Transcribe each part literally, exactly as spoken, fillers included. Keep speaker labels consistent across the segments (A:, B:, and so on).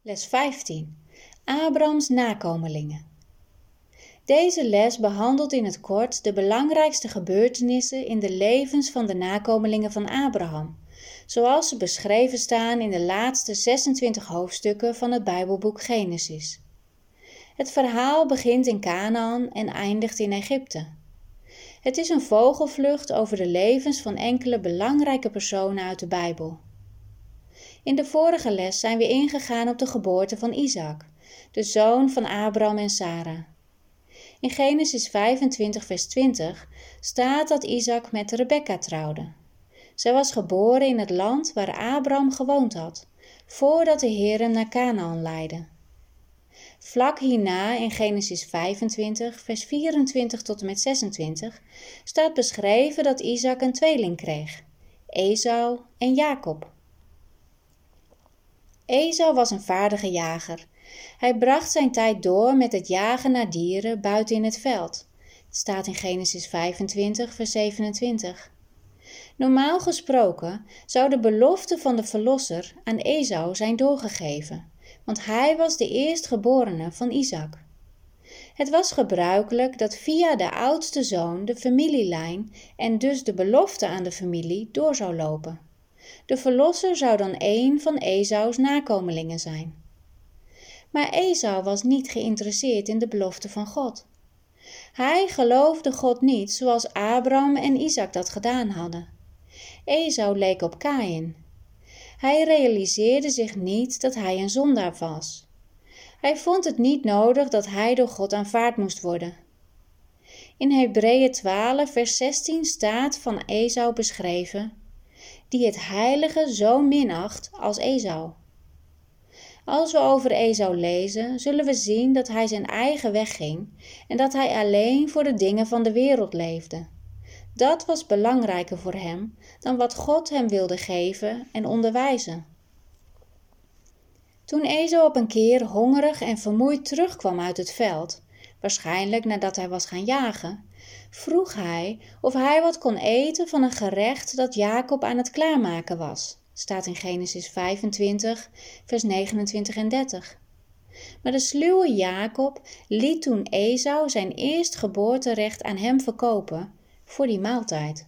A: Les vijftien. Abrams nakomelingen. Deze les behandelt in het kort de belangrijkste gebeurtenissen in de levens van de nakomelingen van Abraham, zoals ze beschreven staan in de laatste zesentwintig hoofdstukken van het Bijbelboek Genesis. Het verhaal begint in Kanaan en eindigt in Egypte. Het is een vogelvlucht over de levens van enkele belangrijke personen uit de Bijbel. In de vorige les zijn we ingegaan op de geboorte van Isaac, de zoon van Abraham en Sarah. In Genesis vijfentwintig vers twintig staat dat Isaac met Rebekka trouwde. Zij was geboren in het land waar Abraham gewoond had, voordat de Heer hem naar Kanaan leidde. Vlak hierna in Genesis vijfentwintig vers vierentwintig tot en met zesentwintig staat beschreven dat Isaac een tweeling kreeg, Esau en Jacob. Esau was een vaardige jager. Hij bracht zijn tijd door met het jagen naar dieren buiten in het veld. Het staat in Genesis vijfentwintig vers zevenentwintig. Normaal gesproken zou de belofte van de verlosser aan Esau zijn doorgegeven, want hij was de eerstgeborene van Isaac. Het was gebruikelijk dat via de oudste zoon de familielijn en dus de belofte aan de familie door zou lopen. De verlosser zou dan een van Esau's nakomelingen zijn. Maar Esau was niet geïnteresseerd in de belofte van God. Hij geloofde God niet zoals Abraham en Isaac dat gedaan hadden. Esau leek op Kaïn. Hij realiseerde zich niet dat hij een zondaar was. Hij vond het niet nodig dat hij door God aanvaard moest worden. In Hebreeën twaalf vers zestien staat van Esau beschreven, die het heilige zo minacht als Esau. Als we over Esau lezen, zullen we zien dat hij zijn eigen weg ging en dat hij alleen voor de dingen van de wereld leefde. Dat was belangrijker voor hem dan wat God hem wilde geven en onderwijzen. Toen Esau op een keer hongerig en vermoeid terugkwam uit het veld, waarschijnlijk nadat hij was gaan jagen, vroeg hij of hij wat kon eten van een gerecht dat Jacob aan het klaarmaken was. Staat in Genesis vijfentwintig, vers negenentwintig en dertig. Maar de sluwe Jacob liet toen Esau zijn eerstgeboorterecht aan hem verkopen voor die maaltijd.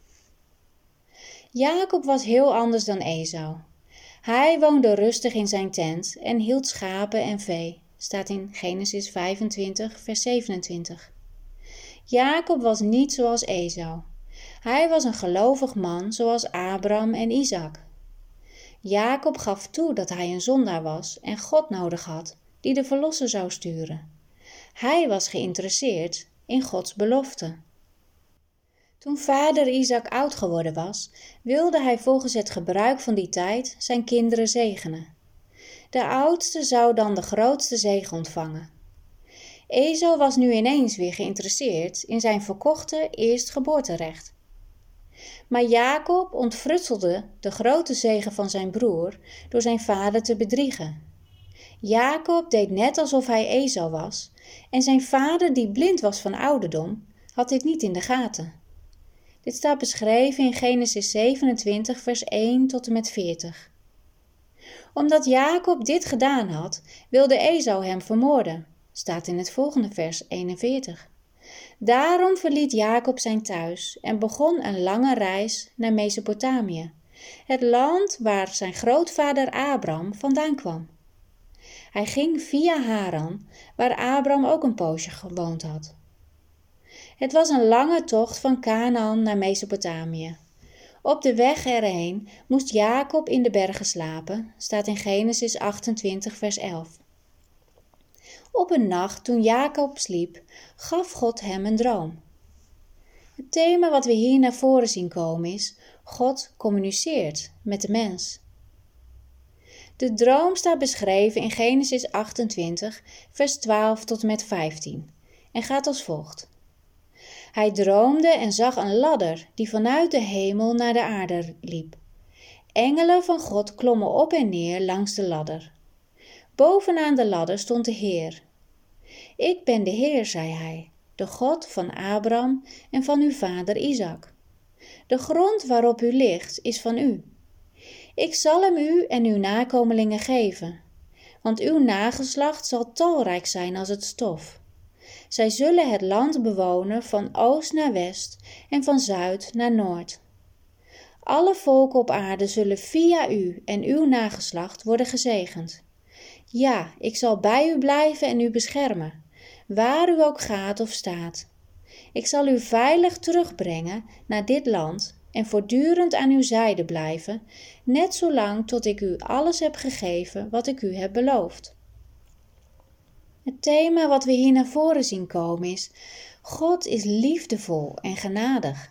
A: Jacob was heel anders dan Esau. Hij woonde rustig in zijn tent en hield schapen en vee. Staat in Genesis vijfentwintig, vers zevenentwintig. Jacob was niet zoals Esau. Hij was een gelovig man zoals Abraham en Isaac. Jacob gaf toe dat hij een zondaar was en God nodig had, die de verlosser zou sturen. Hij was geïnteresseerd in Gods belofte. Toen vader Isaac oud geworden was, wilde hij volgens het gebruik van die tijd zijn kinderen zegenen. De oudste zou dan de grootste zegen ontvangen. Esau was nu ineens weer geïnteresseerd in zijn verkochte eerstgeboorterecht. Maar Jacob ontfrutselde de grote zegen van zijn broer door zijn vader te bedriegen. Jacob deed net alsof hij Esau was en zijn vader, die blind was van ouderdom, had dit niet in de gaten. Dit staat beschreven in Genesis zevenentwintig vers één tot en met veertig. Omdat Jacob dit gedaan had, wilde Esau hem vermoorden. Staat in het volgende vers eenenveertig. Daarom verliet Jacob zijn thuis en begon een lange reis naar Mesopotamië, het land waar zijn grootvader Abraham vandaan kwam. Hij ging via Haran, waar Abraham ook een poosje gewoond had. Het was een lange tocht van Kanaan naar Mesopotamië. Op de weg erheen moest Jacob in de bergen slapen, staat in Genesis achtentwintig vers elf. Op een nacht toen Jacob sliep, gaf God hem een droom. Het thema wat we hier naar voren zien komen is: God communiceert met de mens. De droom staat beschreven in Genesis achtentwintig, vers twaalf tot en met vijftien en gaat als volgt. Hij droomde en zag een ladder die vanuit de hemel naar de aarde liep. Engelen van God klommen op en neer langs de ladder. Bovenaan de ladder stond de Heer. Ik ben de Heer, zei hij, de God van Abraham en van uw vader Isaac. De grond waarop u ligt is van u. Ik zal hem u en uw nakomelingen geven, want uw nageslacht zal talrijk zijn als het stof. Zij zullen het land bewonen van oost naar west en van zuid naar noord. Alle volken op aarde zullen via u en uw nageslacht worden gezegend. Ja, ik zal bij u blijven en u beschermen, waar u ook gaat of staat. Ik zal u veilig terugbrengen naar dit land en voortdurend aan uw zijde blijven, net zolang tot ik u alles heb gegeven wat ik u heb beloofd. Het thema wat we hier naar voren zien komen is: God is liefdevol en genadig.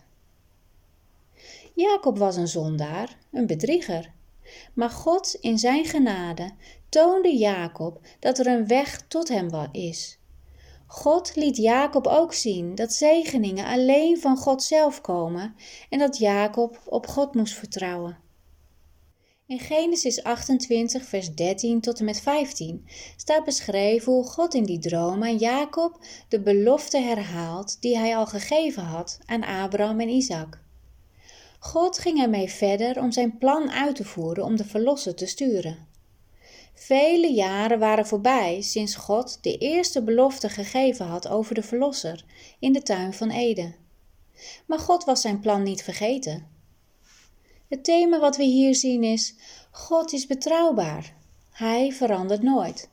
A: Jacob was een zondaar, een bedrieger. Maar God in zijn genade toonde Jacob dat er een weg tot hem is. God liet Jacob ook zien dat zegeningen alleen van God zelf komen en dat Jacob op God moest vertrouwen. In Genesis achtentwintig vers dertien tot en met vijftien staat beschreven hoe God in die droom aan Jacob de belofte herhaalt die hij al gegeven had aan Abraham en Isaac. God ging ermee verder om zijn plan uit te voeren om de verlosser te sturen. Vele jaren waren voorbij sinds God de eerste belofte gegeven had over de verlosser in de tuin van Eden. Maar God was zijn plan niet vergeten. Het thema wat we hier zien is: God is betrouwbaar. Hij verandert nooit.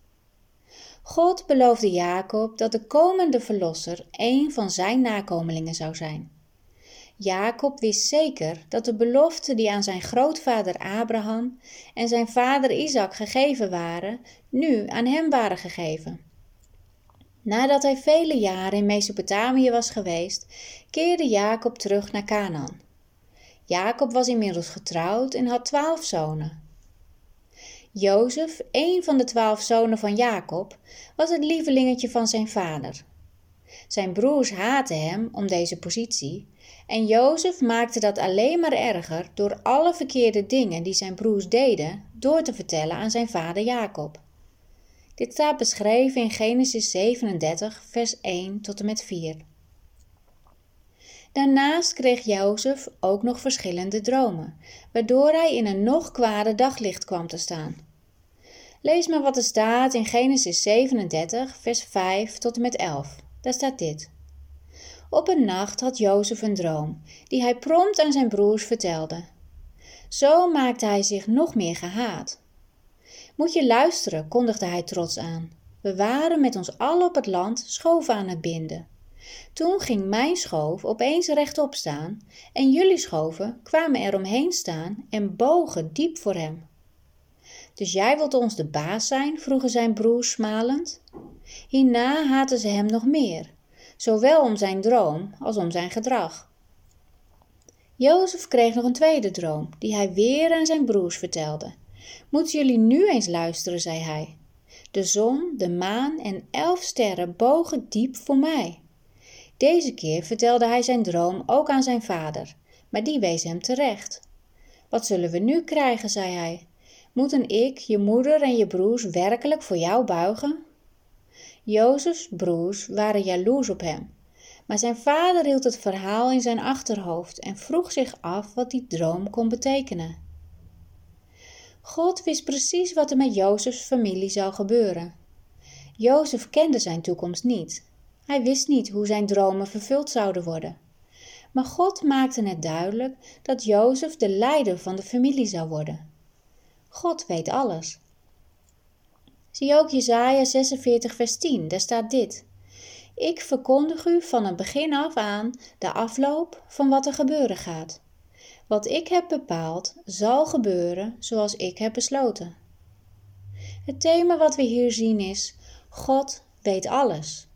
A: God beloofde Jacob dat de komende verlosser één van zijn nakomelingen zou zijn. Jacob wist zeker dat de beloften die aan zijn grootvader Abraham en zijn vader Isaac gegeven waren, nu aan hem waren gegeven. Nadat hij vele jaren in Mesopotamië was geweest, keerde Jacob terug naar Kanaan. Jacob was inmiddels getrouwd en had twaalf zonen. Jozef, een van de twaalf zonen van Jacob, was het lievelingetje van zijn vader. Zijn broers haatten hem om deze positie en Jozef maakte dat alleen maar erger door alle verkeerde dingen die zijn broers deden door te vertellen aan zijn vader Jacob. Dit staat beschreven in Genesis zevenendertig vers één tot en met vier. Daarnaast kreeg Jozef ook nog verschillende dromen, waardoor hij in een nog kwader daglicht kwam te staan. Lees maar wat er staat in Genesis zevenendertig vers vijf tot en met elf. Daar staat dit. Op een nacht had Jozef een droom, die hij prompt aan zijn broers vertelde. Zo maakte hij zich nog meer gehaat. Moet je luisteren, kondigde hij trots aan. We waren met ons allen op het land schoven aan het binden. Toen ging mijn schoof opeens rechtop staan en jullie schoven kwamen er omheen staan en bogen diep voor hem. Dus jij wilt ons de baas zijn? Vroegen zijn broers smalend. Hierna haatten ze hem nog meer, zowel om zijn droom als om zijn gedrag. Jozef kreeg nog een tweede droom, die hij weer aan zijn broers vertelde. Moeten jullie nu eens luisteren, zei hij. De zon, de maan en elf sterren bogen diep voor mij. Deze keer vertelde hij zijn droom ook aan zijn vader, maar die wees hem terecht. Wat zullen we nu krijgen, zei hij. Moeten ik, je moeder en je broers werkelijk voor jou buigen? Jozefs broers waren jaloers op hem, maar zijn vader hield het verhaal in zijn achterhoofd en vroeg zich af wat die droom kon betekenen. God wist precies wat er met Jozefs familie zou gebeuren. Jozef kende zijn toekomst niet. Hij wist niet hoe zijn dromen vervuld zouden worden. Maar God maakte het duidelijk dat Jozef de leider van de familie zou worden. God weet alles. Zie ook Jesaja zesenveertig vers tien, daar staat dit. Ik verkondig u van het begin af aan de afloop van wat er gebeuren gaat. Wat ik heb bepaald, zal gebeuren zoals ik heb besloten. Het thema wat we hier zien is, God weet alles.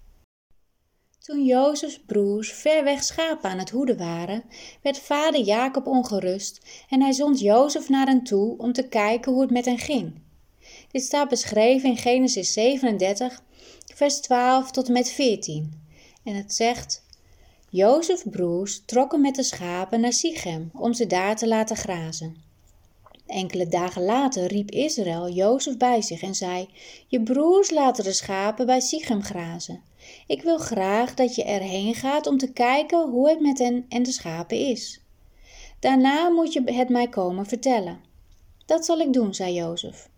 A: Toen Jozefs broers ver weg schapen aan het hoeden waren, werd vader Jacob ongerust en hij zond Jozef naar hen toe om te kijken hoe het met hen ging. Dit staat beschreven in Genesis zevenendertig, vers twaalf tot en met veertien. En het zegt, Jozefs broers trokken met de schapen naar Sichem om ze daar te laten grazen. Enkele dagen later riep Israël Jozef bij zich en zei, je broers laten de schapen bij Sichem grazen. Ik wil graag dat je erheen gaat om te kijken hoe het met hen en de schapen is. Daarna moet je het mij komen vertellen. Dat zal ik doen, zei Jozef.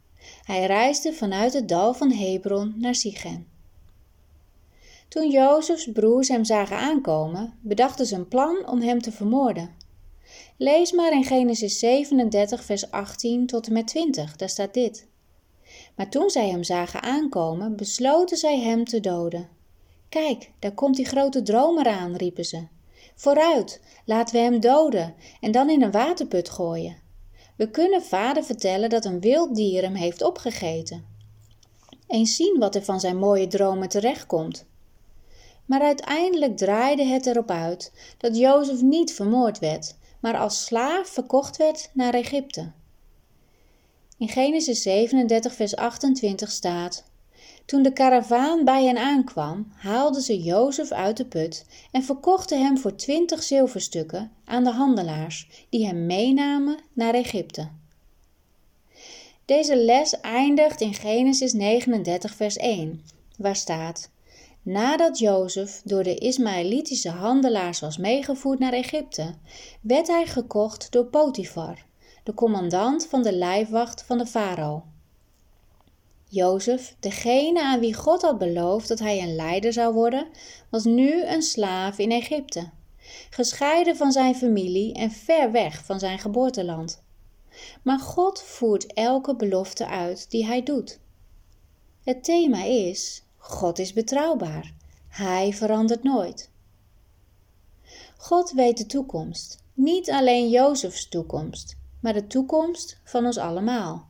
A: Hij reisde vanuit het dal van Hebron naar Sichem. Toen Jozefs broers hem zagen aankomen, bedachten ze een plan om hem te vermoorden. Lees maar in Genesis zevenendertig vers achttien tot en met twintig, daar staat dit. Maar toen zij hem zagen aankomen, besloten zij hem te doden. Kijk, daar komt die grote dromer aan, riepen ze. Vooruit, laten we hem doden en dan in een waterput gooien. We kunnen vader vertellen dat een wild dier hem heeft opgegeten. Eens zien wat er van zijn mooie dromen terechtkomt. Maar uiteindelijk draaide het erop uit dat Jozef niet vermoord werd, maar als slaaf verkocht werd naar Egypte. In Genesis zevenendertig vers achtentwintig staat: Toen de karavaan bij hen aankwam, haalden ze Jozef uit de put en verkochten hem voor twintig zilverstukken aan de handelaars, die hem meenamen naar Egypte. Deze les eindigt in Genesis negenendertig vers één, waar staat: Nadat Jozef door de Ismaëlitische handelaars was meegevoerd naar Egypte, werd hij gekocht door Potifar, de commandant van de lijfwacht van de farao. Jozef, degene aan wie God had beloofd dat hij een leider zou worden, was nu een slaaf in Egypte, gescheiden van zijn familie en ver weg van zijn geboorteland. Maar God voert elke belofte uit die hij doet. Het thema is: God is betrouwbaar. Hij verandert nooit. God weet de toekomst. Niet alleen Jozefs toekomst, maar de toekomst van ons allemaal.